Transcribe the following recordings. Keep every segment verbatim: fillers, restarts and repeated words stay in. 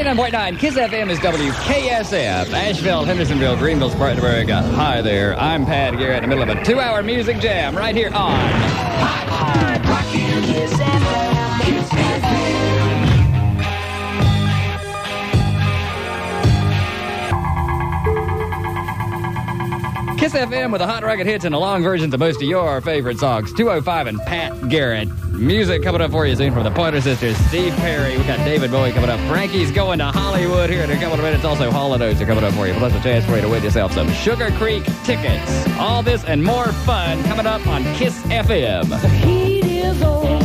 ninety-nine point nine KISS F M is W K S F. Asheville, Hendersonville, Greenville, Spartanburg. Hi there. I'm Pat Garrett in the middle of a two-hour music jam right here on Hot, Hot, Rockin' KISS F M. KISS F M. KISS F M with the hot rocket hits and the long versions of most of your favorite songs. two oh five and Pat Garrett. Music coming up for you soon from the Pointer Sisters. Steve Perry. We got David Bowie coming up. Frankie's going to Hollywood here in a couple of minutes. Also, Hall and Oates are coming up for you. Plus a chance for you to win yourself some Sugar Creek tickets. All this and more fun coming up on KISS F M. The heat is on.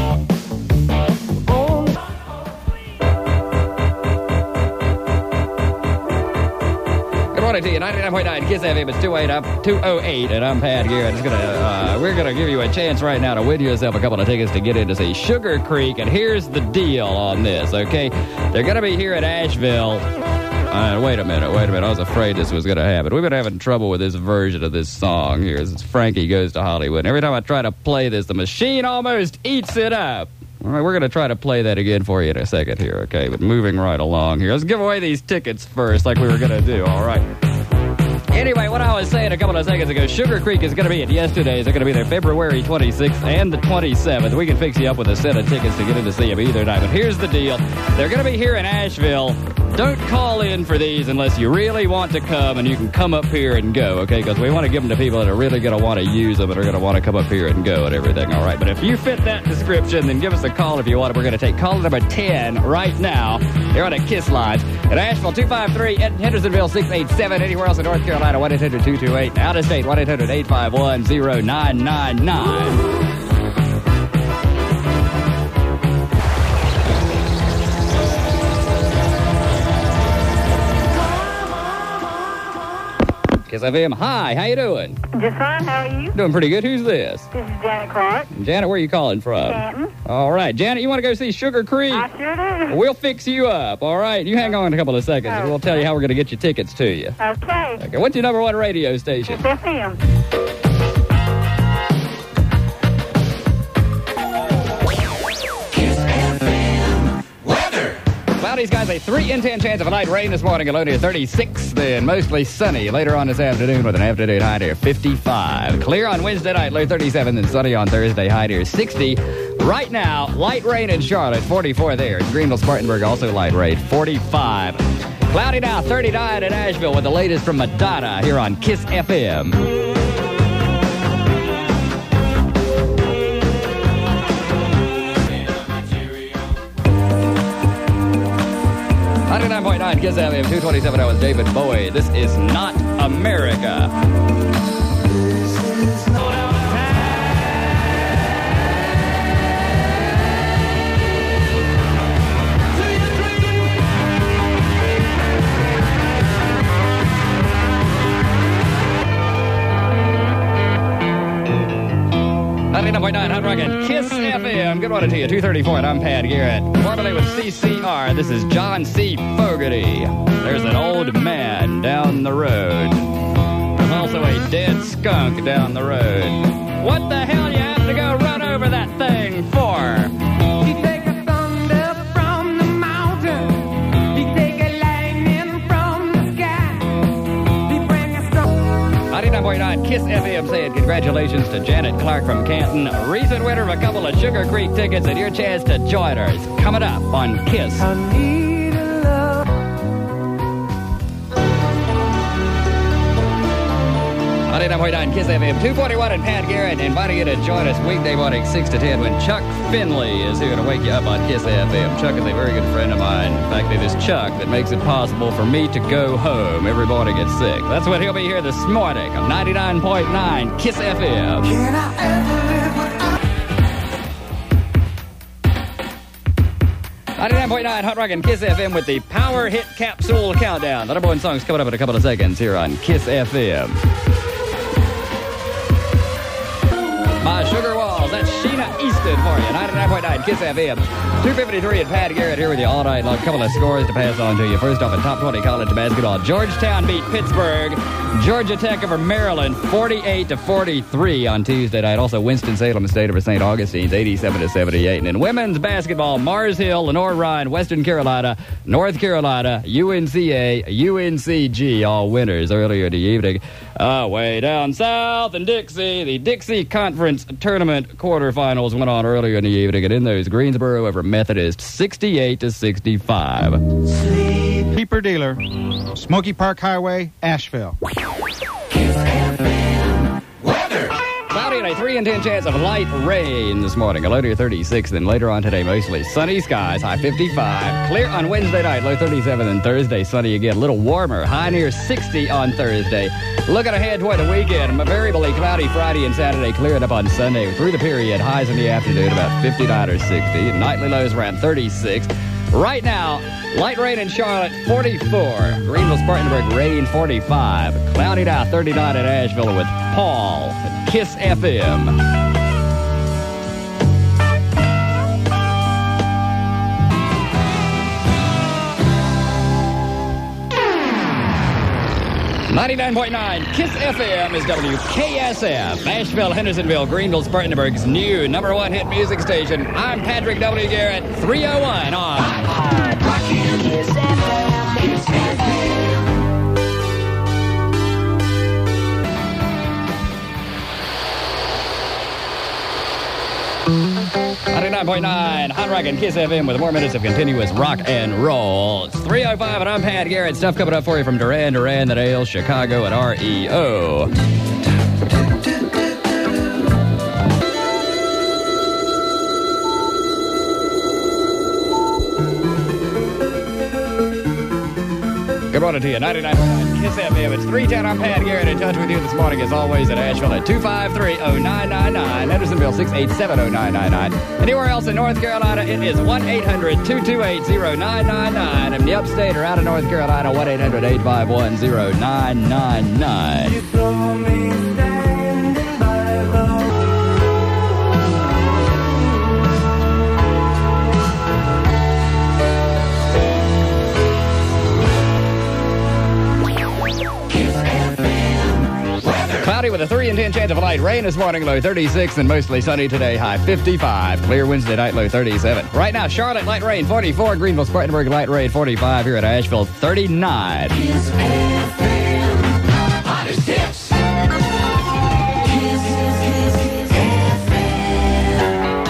To you, ninety-nine point nine KISS F M. It's two oh eight, and I'm Pat Garrett. It's gonna, uh, we're going to give you a chance right now to win yourself a couple of tickets to get in to see Sugar Creek. And here's the deal on this, okay? They're going to be here at Asheville. Uh, wait a minute, wait a minute. I was afraid this was going to happen. We've been having trouble with this version of this song here. It's Frankie Goes to Hollywood. And every time I try to play this, the machine almost eats it up. All right, we're going to try to play that again for you in a second here, okay? But moving right along here. Let's give away these tickets first like we were going to do, all right? Anyway, what I was saying a couple of seconds ago, Sugar Creek is going to be at yesterday's. They're going to be there February twenty-sixth and the twenty-seventh. We can fix you up with a set of tickets to get in to see them either night. But here's the deal. They're going to be here in Asheville. Don't call in for these unless you really want to come, and you can come up here and go, okay? Because we want to give them to people that are really going to want to use them and are going to want to come up here and go and everything, all right? But if you fit that description, then give us a call if you want. We're going to take call number ten right now. They're on a KISS line. At Asheville, two five three, at Hendersonville, six eight seven. Anywhere else in North Carolina, one eight hundred two two eight. Out of state, one eight hundred eight five one oh nine nine nine. KISS F M. Hi, how you doing? Just fine, how are you? Doing pretty good. Who's this? This is Janet Clark. Janet, where are you calling from? Canton. All right. Janet, you want to go see Sugar Creek? I sure do. We'll fix you up, all right? You hang on a couple of seconds, and we'll tell you how we're going to get your tickets to you. Okay. Okay. What's your number one radio station? KISS F M. Cloudy skies, a three in ten chance of a light rain this morning, a low near thirty-six, then mostly sunny later on this afternoon with an afternoon high near fifty-five. Clear on Wednesday night, low thirty-seven, then sunny on Thursday, high near sixty. Right now, light rain in Charlotte, forty-four there. In Greenville, Spartanburg, also light rain, forty-five. Cloudy now, thirty-nine in Asheville with the latest from Madonna here on KISS F M. ninety-nine point nine KISS F M, two twenty-seven hours, David Bowie. This is not America. ninety-nine point nine Hot Rockin' KISS F M. Good morning to you. two thirty-four, and I'm Pat Garrett. Formerly with C C R, this is John C. Fogerty. There's an old man down the road. There's also a dead skunk down the road. What the hell you have to go run over that thing for? He take a thunder from the mountain. He take a lightning from the sky. He bring a storm. ninety-nine point nine KISS F M saying congratulations to Janet Clark from Canton, a recent winner of a couple of Sugar Creek tickets, and your chance to join her is coming up on KISS. I need a love. ninety-nine point nine KISS F M, two forty-one, and Pat Garrett inviting you to join us weekday morning, six to ten, when Chuck Finley is here to wake you up on KISS F M. Chuck is a very good friend of mine. In fact, it is Chuck that makes it possible for me to go home every morning at six. That's what he'll be here this morning on ninety-nine point nine KISS F M. Can I ever live without? ninety-nine point nine Hot Rockin' KISS F M with the Power Hit Capsule Countdown. The number one song's coming up in a couple of seconds here on KISS F M. My Sugar Walls Deals. That's Sheena Easton for you. ninety-nine point nine Kiss F M. two fifty-three and Pat Garrett here with you all night long. A couple of scores to pass on to you. First off, in top twenty college basketball, Georgetown beat Pittsburgh. Georgia Tech over Maryland, forty-eight to forty-three on Tuesday night. Also, Winston-Salem State over Saint Augustine's, eighty-seven to seventy-eight. And in women's basketball, Mars Hill, Lenore Ryan, Western Carolina, North Carolina, U N C A, U N C G, all winners earlier in the evening. Uh, way down south in Dixie, the Dixie Conference Tournament quarterfinals went on earlier in the evening, and in those, Greensboro over Methodist, sixty-eight to sixty-five. Keeper dealer, Smoky Park Highway, Asheville. Cloudy and a three in ten chance of light rain this morning. A low near thirty-six. Then later on today, mostly sunny skies, high fifty-five. Clear on Wednesday night, low thirty-seven. And Thursday, sunny again, a little warmer, high near sixty on Thursday. Looking ahead toward the weekend, variably cloudy Friday and Saturday, clearing up on Sunday. Through the period, highs in the afternoon about fifty-nine or sixty. And nightly lows around thirty-six. Right now, light rain in Charlotte, forty-four. Greenville, Spartanburg, rain, forty-five. Cloudy now, thirty-nine at Asheville with Paul at Kiss F M. ninety-nine point nine Kiss F M is W K S F. Asheville, Hendersonville, Greenville, Spartanburg's new number one hit music station. I'm Patrick W. Garrett, three oh one on Hard Rockin' Kiss F M. Kiss F M. ninety-nine point nine Hot Rockin' Kiss F M with more minutes of continuous rock and roll. It's three oh five and I'm Pat Garrett. Stuff coming up for you from Duran Duran, The Nails, Chicago, and R E O. Good morning to you. ninety-nine point nine Kiss F M. It's three ten. I'm Pat Garrett, in touch with you this morning, as always, at Asheville at two five three, oh nine nine nine. Hendersonville, six eight seven, oh nine nine nine. Anywhere else in North Carolina, it is one eight hundred, two two eight, oh nine nine nine. And the upstate or out of North Carolina, one eight hundred, eight five one, oh nine nine nine. You saw me standing by the Cloudy with a three in ten chance of light rain this morning, low thirty-six, and mostly sunny today, high fifty-five. Clear Wednesday night, low thirty-seven. Right now, Charlotte, light rain, forty-four. Greenville, Spartanburg, light rain, forty-five. Here at Asheville, thirty-nine. Kiss F M. Hottest hits. Kiss, kiss, kiss, F M.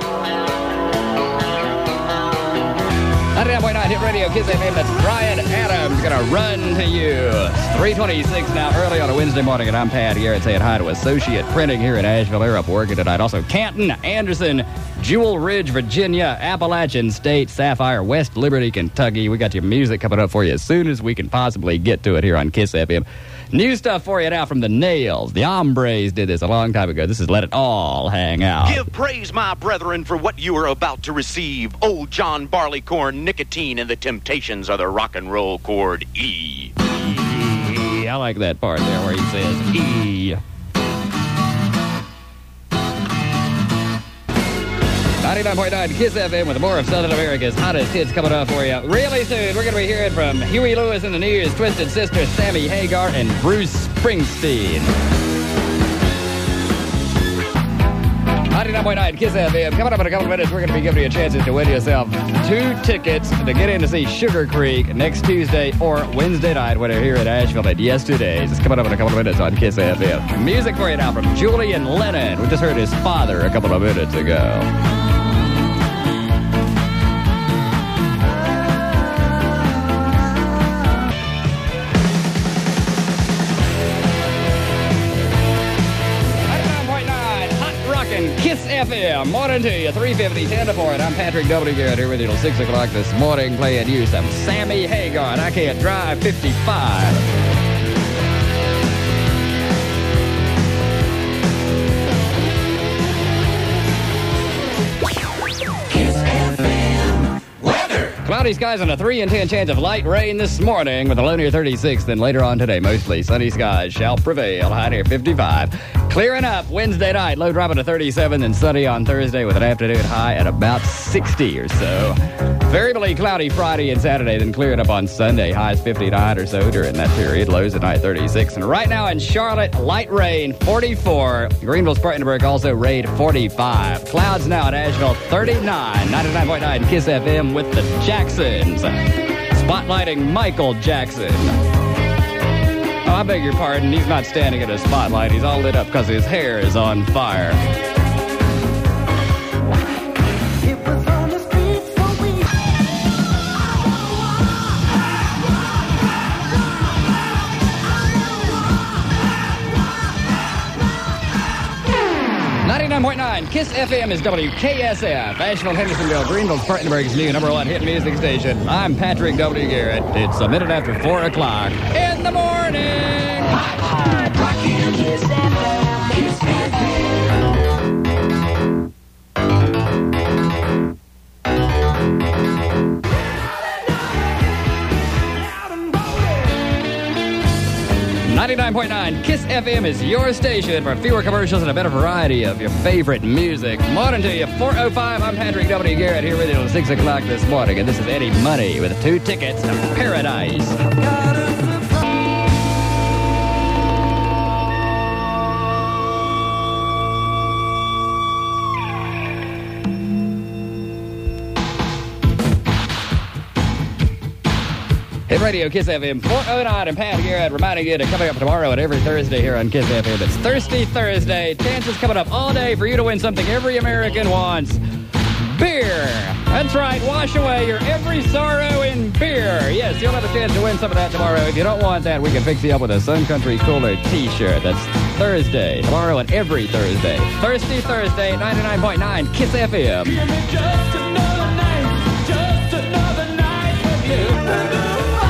ninety-nine point nine Hit Radio, Kiss F M. That's Brian Adams gonna run to you. It's three twenty-six now, early on a Wednesday morning, and I'm Pat Garrett saying hi to Associate Printing here in Asheville. They're up working tonight. Also, Canton, Anderson, Jewel Ridge, Virginia, Appalachian State, Sapphire, West Liberty, Kentucky. We got your music coming up for you as soon as we can possibly get to it here on Kiss F M. New stuff for you now from the Nails. The Hombres did this a long time ago. This is Let It All Hang Out. Give praise, my brethren, for what you are about to receive. Old John Barleycorn, nicotine, and the temptations of the rock and roll chord E. E. I like that part there where he says E. ninety-nine point nine Kiss F M with more of Southern America's hottest hits coming up for you. Really soon, we're going to be hearing from Huey Lewis and the News, Twisted Sister, Sammy Hagar, and Bruce Springsteen. ninety-nine point nine Kiss F M. Coming up in a couple of minutes, we're going to be giving you a chance to win yourself two tickets to get in to see Sugar Creek next Tuesday or Wednesday night when they're here at Asheville at Yesterday's. It's coming up in a couple of minutes on Kiss F M. Music for you now from Julian Lennon. We just heard his father a couple of minutes ago. Kiss F M, morning to you, three fifty, ten to four, and I'm Patrick W. Garrett here with you till six o'clock this morning, playing you some Sammy Hagar, and I Can't Drive fifty-five. Kiss F M weather. Cloudy skies and a three in ten chance of light rain this morning with a low near thirty-six. Then later on today, mostly sunny skies shall prevail, high near fifty-five. Clearing up Wednesday night, low dropping to thirty-seven, and sunny on Thursday with an afternoon high at about sixty or so. Variably cloudy Friday and Saturday, then clearing up on Sunday. Highs fifty-nine or so during that period. Lows at night thirty-six. And right now in Charlotte, light rain forty-four. Greenville, Spartanburg also rain forty-five. Clouds now at Asheville thirty-nine. ninety-nine point nine KISS F M with the Jacksons. Spotlighting Michael Jackson. Oh, I beg your pardon. He's not standing in a spotlight. He's all lit up because his hair is on fire. ninety-nine point nine KISS F M is W K S F. Asheville, Hendersonville, Greenville, Spartanburg's new number one hit music station. I'm Patrick W. Garrett. It's a minute after four o'clock in the morning. Hot, hot, rockin' KISS F M. KISS F ninety-nine point nine KISS F M is your station for fewer commercials and a better variety of your favorite music. Morning to you, four oh five. I'm Patrick W. Garrett here with you until six o'clock this morning, and this is Eddie Money with two tickets to Paradise. Hit Radio KISS F M four oh nine and Pat Garrett reminding you to coming up tomorrow and every Thursday here on KISS F M. It's Thirsty Thursday. Chances coming up all day for you to win something every American wants. Beer. That's right. Wash away your every sorrow in beer. Yes, you'll have a chance to win some of that tomorrow. If you don't want that, we can fix you up with a Sun Country Cooler t-shirt. That's Thursday. Tomorrow and every Thursday. Thirsty Thursday, ninety-nine point nine KISS F M. Give me just another night, just another night with you.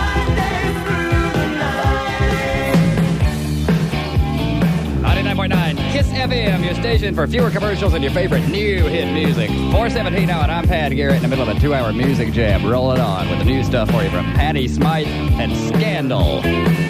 ninety-nine point nine KISS F M, your station for fewer commercials and your favorite new hit music. four seventeen now, and I'm Pat Garrett in the middle of a two-hour music jam. Roll it on with the new stuff for you from Patty Smythe and Scandal.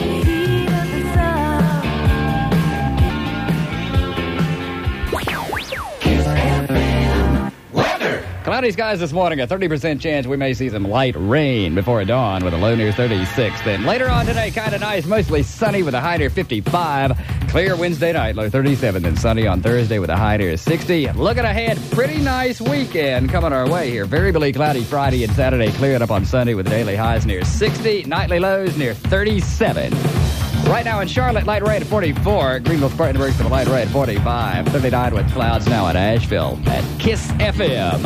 Cloudy skies this morning, a thirty percent chance we may see some light rain before dawn with a low near thirty-six. Then later on today, kind of nice, mostly sunny with a high near fifty-five. Clear Wednesday night, low thirty-seven. Then sunny on Thursday with a high near sixty. Looking ahead, pretty nice weekend coming our way here. Variably cloudy Friday and Saturday, clearing up on Sunday with daily highs near sixty. Nightly lows near thirty-seven. Right now in Charlotte, light rain at forty-four. Greenville, Spartanburg, some light rain at forty-five. thirty-nine with clouds now at Asheville at KISS F M.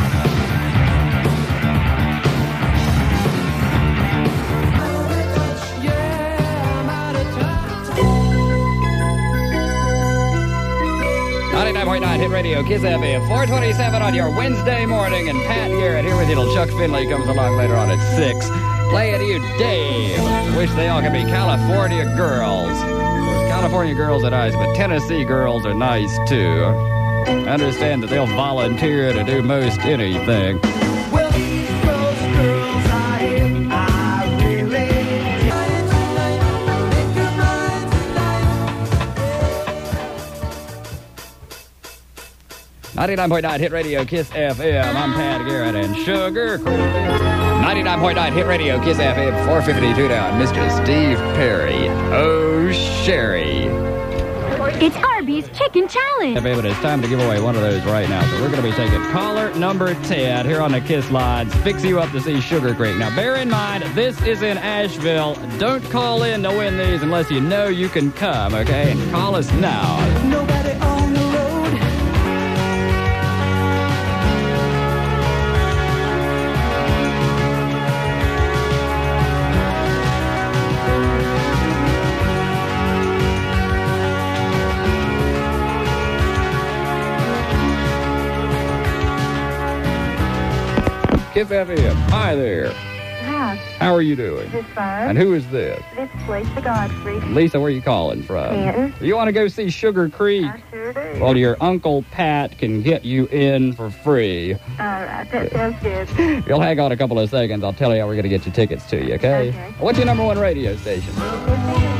ninety-nine point nine Hit Radio, KISS F M, four twenty-seven on your Wednesday morning, and Pat Garrett here with you till Chuck Finley comes along later on at six. Playing you Dave. Wish they all could be California girls. Of course, California girls are nice, but Tennessee girls are nice too. I understand that they'll volunteer to do most anything. Well, those girls I am, I really ninety-nine point nine Hit Radio, KISS F M. I'm Pat Garrett and Sugar Creek. ninety-nine point nine Hit Radio, KISS F M, four fifty-two down. Mister Steve Perry. Oh, Sherry. It's Arby's Chicken Challenge. But it's time to give away one of those right now. So we're going to be taking caller number ten here on the KISS lines. Fix you up to see Sugar Creek. Now, bear in mind, this is in Asheville. Don't call in to win these unless you know you can come, okay? And call us now. nobody on the road. KISS F M. Hi there. Hi, How are you doing? this fine. And who is this? This is Lisa Godfrey. Lisa, where are you calling from? Canton. You want to go see Sugar Creek? I sure do. Well, your Uncle Pat can get you in for free. All right, that sounds good. You'll hang on a couple of seconds. I'll tell you how we're going to get your tickets to you, okay? Okay. What's your number one radio station?